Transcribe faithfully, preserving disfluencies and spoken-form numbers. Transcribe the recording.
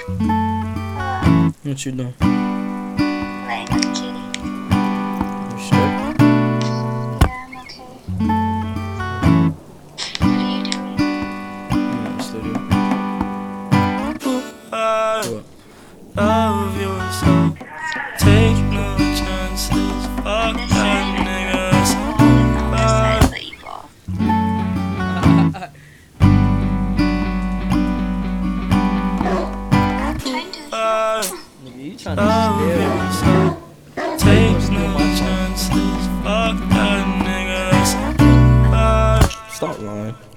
What you doing? Laying with Kitty. You sure? Yeah, I'm okay. What are you doing? I'm in the studio. What? Love you so. Take no chances. Fuck This that side, niggas. on this side, but you fall. I'm trying to. Nigga, you trying to Love scare you me. so. Take no chances. Fuck that niggas. Stop lying.